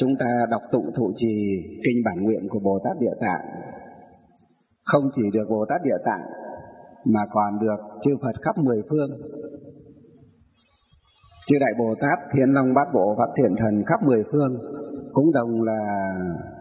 chúng ta đọc tụng thụ trì kinh bản nguyện của Bồ Tát Địa Tạng, không chỉ được Bồ Tát Địa Tạng mà còn được chư Phật khắp mười phương, chư Đại Bồ Tát, Thiên Long Bát Bộ, Pháp Thiện Thần khắp mười phương cũng đồng là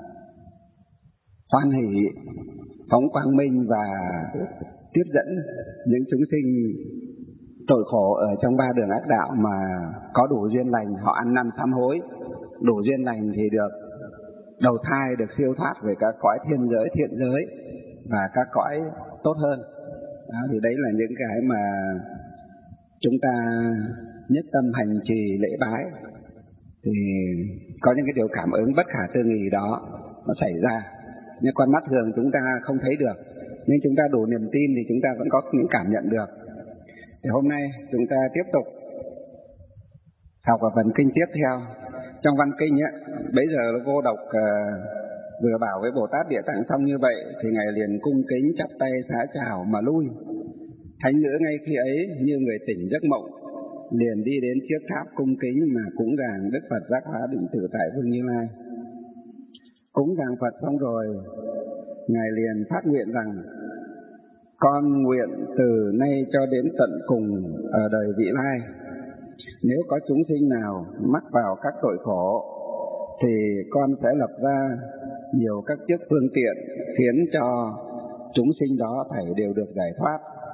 hoan hỷ, phóng quang minh và tiếp dẫn những chúng sinh tội khổ ở trong ba đường ác đạo mà có đủ duyên lành, họ ăn năn sám hối, đủ duyên lành thì được đầu thai, được siêu thoát về các cõi thiên giới, thiện giới và các cõi tốt hơn. Đó, thì đấy là những cái mà chúng ta nhất tâm hành trì lễ bái, thì có những cái điều cảm ứng bất khả tư nghị đó nó xảy ra, nhưng con mắt thường chúng ta không thấy được, nhưng chúng ta đủ niềm tin thì chúng ta vẫn có những cảm nhận được. Thì hôm nay chúng ta tiếp tục học ở phần kinh tiếp theo. Trong văn kinh ấy, bây giờ cô đọc vừa bảo với Bồ Tát Địa Tạng xong như vậy thì ngài liền cung kính chắp tay xá chào mà lui. Thánh nữ ngay khi ấy như người tỉnh giấc mộng, liền đi đến chiếc tháp cung kính mà cúng dường Đức Phật Giác Hóa Định Tự tại Vương Như Lai. Cúng dường Phật xong rồi, ngài liền phát nguyện rằng: con nguyện từ nay cho đến tận cùng ở đời vị lai, nếu có chúng sinh nào mắc vào các tội khổ thì con sẽ lập ra nhiều các chiếc phương tiện khiến cho chúng sinh đó phải đều được giải thoát.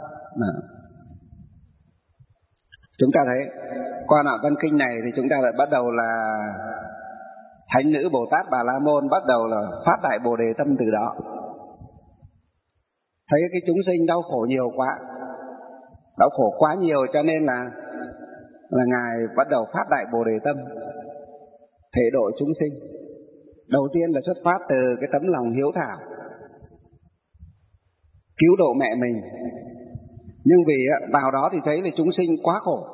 Chúng ta thấy qua đoạn văn kinh này thì chúng ta lại bắt đầu là Thánh nữ Bồ Tát Bà La Môn bắt đầu là phát đại Bồ Đề tâm từ đó. Thấy cái chúng sinh đau khổ nhiều quá, đau khổ quá nhiều, cho nên là ngài bắt đầu phát đại Bồ Đề tâm thể độ chúng sinh. Đầu tiên là xuất phát từ cái tấm lòng hiếu thảo, cứu độ mẹ mình. Nhưng vì vào đó thì thấy là chúng sinh quá khổ,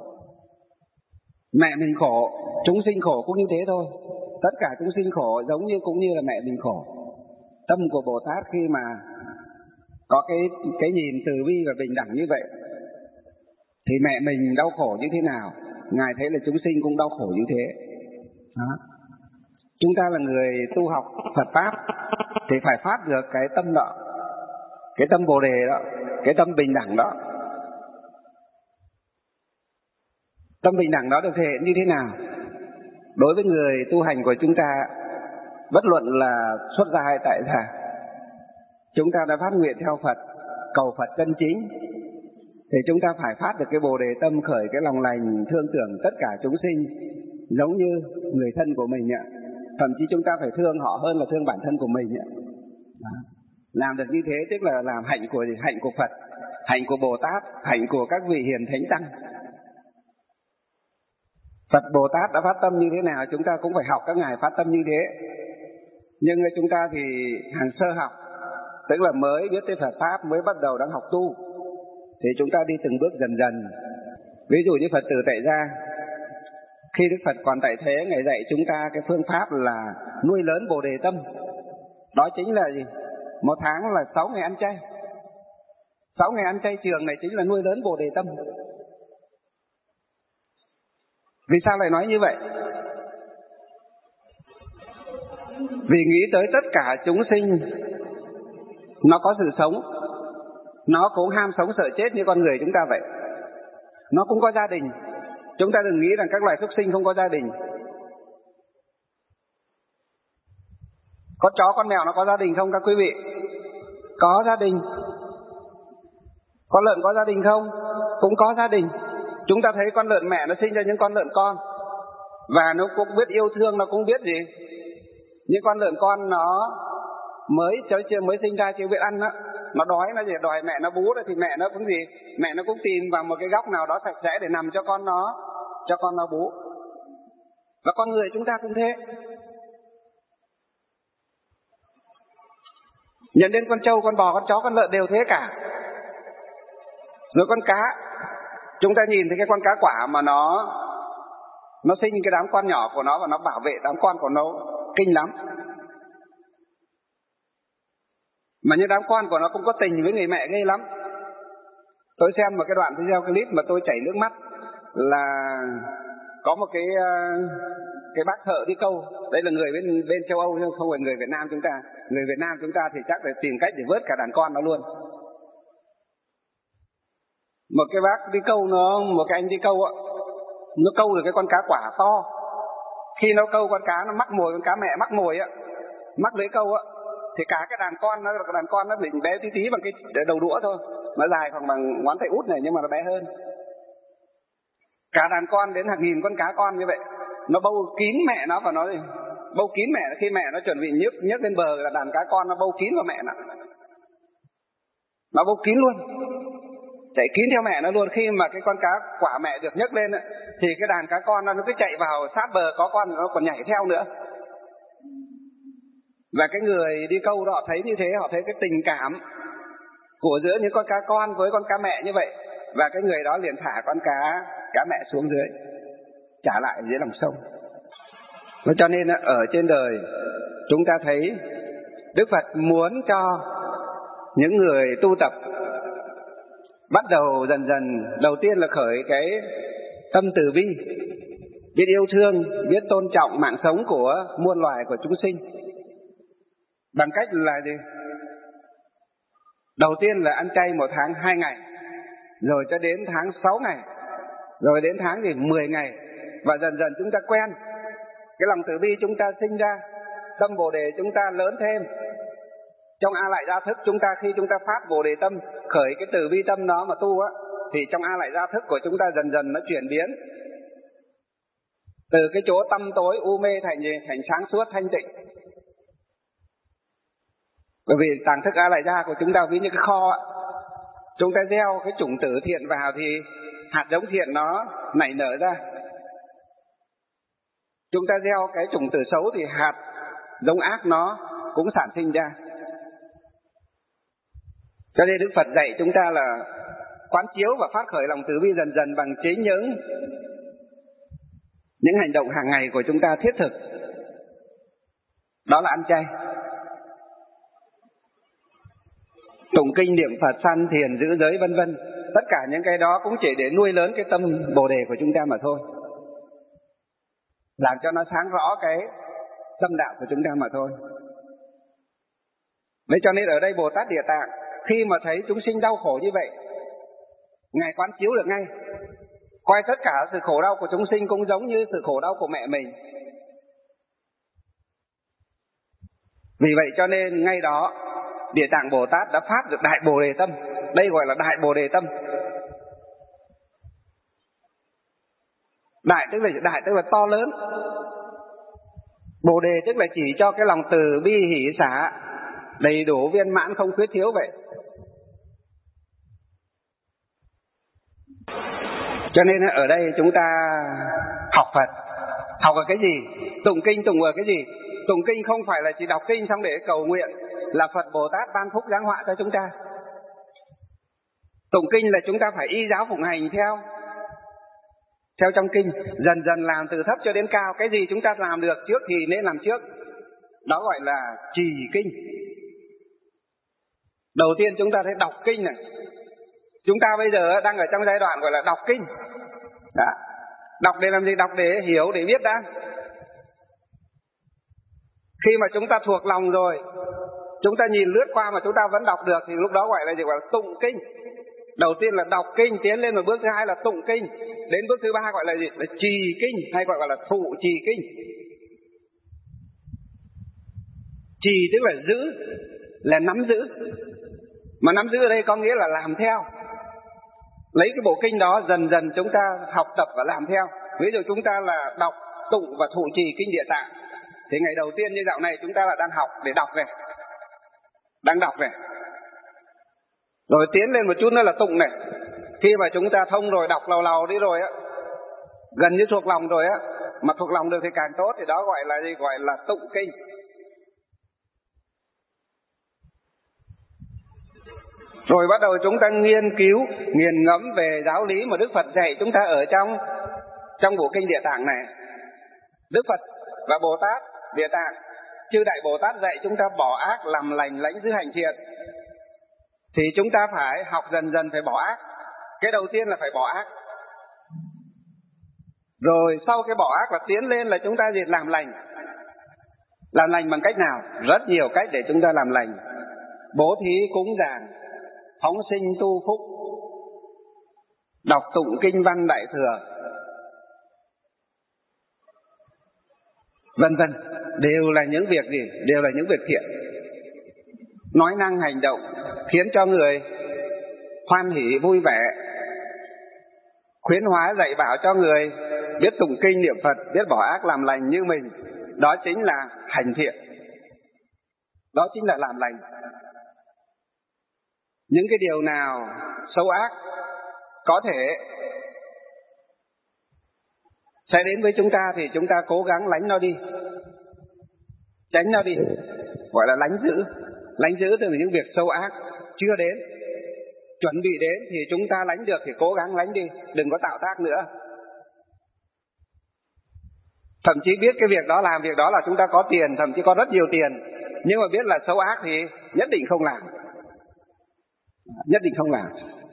mẹ mình khổ, chúng sinh khổ cũng như thế thôi. Tất cả chúng sinh khổ giống như cũng như là mẹ mình khổ. Tâm của Bồ Tát khi mà có cái nhìn từ bi và bình đẳng như vậy thì mẹ mình đau khổ như thế nào, ngài thấy là chúng sinh cũng đau khổ như thế. Đó. Chúng ta là người tu học Phật Pháp thì phải phát được cái tâm đó, cái tâm Bồ Đề đó, cái tâm bình đẳng đó. Tâm bình đẳng đó được thể hiện như thế nào? Đối với người tu hành của chúng ta, bất luận là xuất gia hay tại gia, chúng ta đã phát nguyện theo Phật, cầu Phật chân chính, thì chúng ta phải phát được cái Bồ Đề tâm, khởi cái lòng lành thương tưởng tất cả chúng sinh giống như người thân của mình ạ. Thậm chí chúng ta phải thương họ hơn là thương bản thân của mình ạ. Làm được như thế tức là làm hạnh của Phật, hạnh của Bồ Tát, hạnh của các vị hiền thánh tăng. Phật Bồ Tát đã phát tâm như thế nào, chúng ta cũng phải học các ngài phát tâm như thế. Nhưng chúng ta thì hàng sơ học, tức là mới biết tới Phật Pháp, mới bắt đầu đang học tu, thì chúng ta đi từng bước dần dần. Ví dụ như Phật tử tại gia, khi Đức Phật còn tại thế, ngài dạy chúng ta cái phương pháp là nuôi lớn Bồ Đề tâm. Đó chính là gì? Một tháng là 6 ngày ăn chay. 6 ngày ăn chay trường này chính là nuôi lớn Bồ Đề tâm. Vì sao lại nói như vậy? Vì nghĩ tới tất cả chúng sinh nó có sự sống, nó cũng ham sống sợ chết như con người chúng ta vậy. Nó cũng có gia đình. Chúng ta đừng nghĩ rằng các loài súc sinh không có gia đình. Con chó con mèo nó có gia đình không các quý vị? Có gia đình. Con lợn có gia đình không? Cũng có gia đình. Chúng ta thấy con lợn mẹ nó sinh ra những con lợn con, và nó cũng biết yêu thương, nó cũng biết gì. Những con lợn con nó mới sinh ra chưa biết ăn đó, nó đói, nó chỉ đòi mẹ nó bú đó, thì mẹ nó cũng gì? Mẹ nó cũng tìm vào một cái góc nào đó sạch sẽ để nằm cho con nó bú. Và con người chúng ta cũng thế. Nhận đến con trâu, con bò, con chó, con lợn đều thế cả. Rồi con cá, chúng ta nhìn thấy cái con cá quả mà nó sinh cái đám con nhỏ của nó và nó bảo vệ đám con của nó kinh lắm. Mà những đám con của nó cũng có tình với người mẹ ghê lắm. Tôi xem một cái đoạn video clip mà tôi chảy nước mắt, là có một cái cái bác thợ đi câu, đấy là người bên châu Âu chứ không phải người Việt Nam chúng ta. Người Việt Nam chúng ta thì chắc phải tìm cách để vớt cả đàn con nó luôn. Một cái bác đi câu một cái anh đi câu ạ, nó câu được cái con cá quả to. Khi nó câu con cá nó mắc mồi, con cá mẹ mắc mồi á, mắc lưới câu á, thì cả cái đàn con nó định bé tí tí bằng cái đầu đũa thôi, nó dài khoảng bằng ngón tay út này nhưng mà nó bé hơn. Cả đàn con đến hàng nghìn con cá con như vậy, nó bâu kín mẹ nó và nó bâu kín mẹ. Khi mẹ nó chuẩn bị nhấc lên bờ là đàn cá con nó bâu kín vào mẹ nó bâu kín luôn, chạy kín theo mẹ nó luôn. Khi mà cái con cá quả mẹ được nhấc lên thì cái đàn cá con nó cứ chạy vào sát bờ, có con nó còn nhảy theo nữa. Và cái người đi câu đó thấy như thế, họ thấy cái tình cảm của giữa những con cá con với con cá mẹ như vậy, và cái người đó liền thả con cá mẹ xuống dưới, trả lại dưới lòng sông. Cho nên ở trên đời chúng ta thấy Đức Phật muốn cho những người tu tập bắt đầu dần dần, đầu tiên là khởi cái tâm từ bi, biết yêu thương, biết tôn trọng mạng sống của muôn loài, của chúng sinh. Bằng cách là gì? Đầu tiên là ăn chay 1 tháng 2 ngày, rồi cho đến tháng 6 ngày, rồi đến tháng thì 10 ngày. Và dần dần chúng ta quen, cái lòng từ bi chúng ta sinh ra, tâm Bồ Đề chúng ta lớn thêm. Trong A Lại Gia Thức chúng ta, khi chúng ta phát Bồ Đề tâm, khởi cái từ bi tâm đó mà tu á, thì trong A Lại Gia Thức của chúng ta dần dần nó chuyển biến từ cái chỗ tăm tối u mê thành gì? Thành sáng suốt thanh tịnh. Bởi vì tàng thức A Lại Gia của chúng ta ví như cái kho á, chúng ta gieo cái chủng tử thiện vào thì hạt giống thiện nó nảy nở ra. Chúng ta gieo cái chủng tử xấu thì hạt giống ác nó cũng sản sinh ra. Cho nên Đức Phật dạy chúng ta là quán chiếu và phát khởi lòng từ bi dần dần bằng chính những hành động hàng ngày của chúng ta thiết thực. Đó là ăn chay, tụng kinh, niệm Phật, sanh thiền, giữ giới vân vân. Tất cả những cái đó cũng chỉ để nuôi lớn cái tâm Bồ Đề của chúng ta mà thôi, làm cho nó sáng rõ cái tâm đạo của chúng ta mà thôi. Thế cho nên ở đây Bồ Tát Địa Tạng khi mà thấy chúng sinh đau khổ như vậy, Ngài quán chiếu được ngay, coi tất cả sự khổ đau của chúng sinh cũng giống như sự khổ đau của mẹ mình. Vì vậy cho nên ngay đó Địa Tạng Bồ Tát đã phát được Đại Bồ Đề Tâm. Đây gọi là Đại Bồ Đề Tâm. Đại tức là to lớn. Bồ Đề tức là chỉ cho cái lòng từ bi hỷ xả đầy đủ viên mãn không khuyết thiếu vậy. Cho nên ở đây chúng ta học Phật, học ở cái gì? Tụng kinh tụng ở cái gì? Tụng kinh không phải là chỉ đọc kinh xong để cầu nguyện là Phật Bồ Tát ban phúc giáng họa cho chúng ta. Tụng kinh là chúng ta phải y giáo phụng hành theo trong kinh, dần dần làm từ thấp cho đến cao. Cái gì chúng ta làm được trước thì nên làm trước, đó gọi là trì kinh. Đầu tiên chúng ta thấy đọc kinh này. Chúng ta bây giờ đang ở trong giai đoạn gọi là đọc kinh. Đó. Đọc để làm gì? Đọc để hiểu, để biết đã. Khi mà chúng ta thuộc lòng rồi, chúng ta nhìn lướt qua mà chúng ta vẫn đọc được thì lúc đó gọi là gì? Gọi là tụng kinh. Đầu tiên là đọc kinh, tiến lên một bước thứ hai là tụng kinh, đến bước thứ ba gọi là gì? Là trì kinh, hay gọi là thụ trì kinh. Trì tức là giữ, là nắm giữ. Mà nắm giữ ở đây có nghĩa là làm theo. Lấy cái bộ kinh đó dần dần chúng ta học tập và làm theo. Ví dụ chúng ta là đọc, tụng và thụ trì kinh Địa Tạng, thì ngày đầu tiên như dạo này chúng ta là đang học để đọc này, đang đọc này. Rồi tiến lên một chút nữa là tụng này. Khi mà chúng ta thông rồi, đọc lầu đi rồi á, gần như thuộc lòng rồi á, mà thuộc lòng được thì càng tốt, thì đó gọi là gì? Gọi là tụng kinh. Rồi bắt đầu chúng ta nghiên cứu, nghiền ngẫm về giáo lý mà Đức Phật dạy chúng ta ở trong bộ kinh Địa Tạng này. Đức Phật và Bồ Tát Địa Tạng, chư Đại Bồ Tát dạy chúng ta bỏ ác, làm lành, lãnh giữ hành thiện. Thì chúng ta phải học dần dần phải bỏ ác. Cái đầu tiên là phải bỏ ác. Rồi sau cái bỏ ác và tiến lên là chúng ta gì? Làm lành. Làm lành bằng cách nào? Rất nhiều cách để chúng ta làm lành. Bố thí, cúng dường, phóng sinh, tu phúc, đọc tụng kinh văn đại thừa, vân vân, đều là những việc gì? Đều là những việc thiện. Nói năng hành động khiến cho người hoan hỷ vui vẻ, khuyến hóa dạy bảo cho người biết tụng kinh niệm Phật, biết bỏ ác làm lành như mình. Đó chính là hành thiện. Đó chính là làm lành. Những cái điều nào xấu ác có thể sẽ đến với chúng ta thì chúng ta cố gắng lánh nó đi, tránh nó đi, gọi là lánh giữ. Lánh giữ từ những việc xấu ác chưa đến, chuẩn bị đến thì chúng ta lánh được thì cố gắng lánh đi, đừng có tạo tác nữa. Thậm chí biết cái việc đó, làm việc đó là chúng ta có tiền, thậm chí có rất nhiều tiền, nhưng mà biết là xấu ác thì nhất định không làm. Nhất định không làm.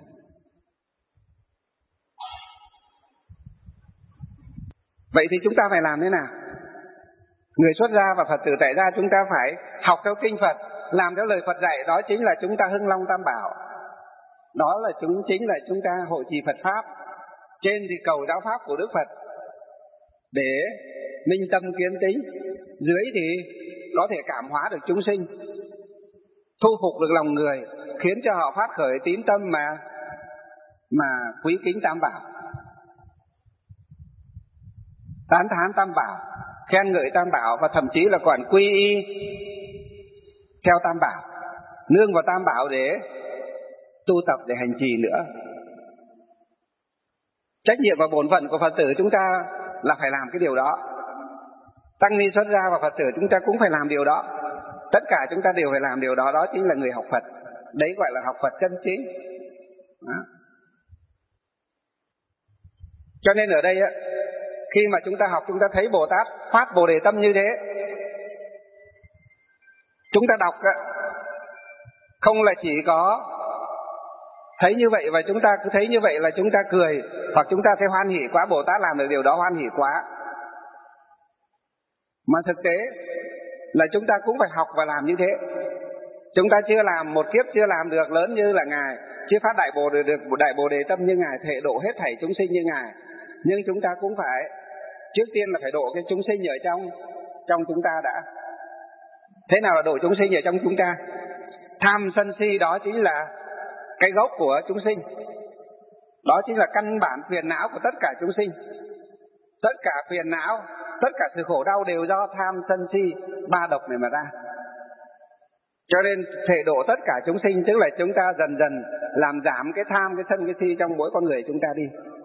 Vậy thì chúng ta phải làm thế nào? Người xuất gia và Phật tử tại gia chúng ta phải học theo kinh Phật, làm theo lời Phật dạy. Đó chính là chúng ta hưng long tam bảo. Đó là chính là chúng ta hộ trì Phật Pháp. Trên thì cầu giáo Pháp của Đức Phật để minh tâm kiến tính, dưới thì có thể cảm hóa được chúng sinh, thu phục được lòng người, khiến cho họ phát khởi tín tâm mà quý kính tam bảo, tán thán tam bảo, khen ngợi tam bảo, và thậm chí là còn quy y theo tam bảo, nương vào tam bảo để tu tập, để hành trì nữa. Trách nhiệm và bổn phận của Phật tử chúng ta là phải làm cái điều đó. Tăng ni xuất gia và Phật tử chúng ta cũng phải làm điều đó. Tất cả chúng ta đều phải làm điều đó. Đó chính là người học Phật. Đấy gọi là học Phật chân chính. Đó. Cho nên ở đây khi mà chúng ta học, chúng ta thấy Bồ Tát phát Bồ Đề tâm như thế, chúng ta đọc không là chỉ có thấy như vậy và chúng ta cứ thấy như vậy là chúng ta cười, hoặc chúng ta thấy hoan hỉ quá, Bồ Tát làm được điều đó hoan hỉ quá. Mà thực tế là chúng ta cũng phải học và làm như thế. Chúng ta chưa làm một kiếp, chưa làm được lớn như là Ngài, chưa phát đại Bồ Đề tâm như Ngài, thể độ hết thảy chúng sinh như Ngài, nhưng chúng ta cũng phải trước tiên là phải độ cái chúng sinh ở trong chúng ta đã. Thế nào là độ chúng sinh ở trong chúng ta? Tham sân si đó chính là cái gốc của chúng sinh. Đó chính là căn bản phiền não của tất cả chúng sinh. Tất cả phiền não, tất cả sự khổ đau đều do tham sân si, ba độc này mà ra. Cho nên thể độ tất cả chúng sinh tức là chúng ta dần dần làm giảm cái tham, cái sân, cái si trong mỗi con người chúng ta đi.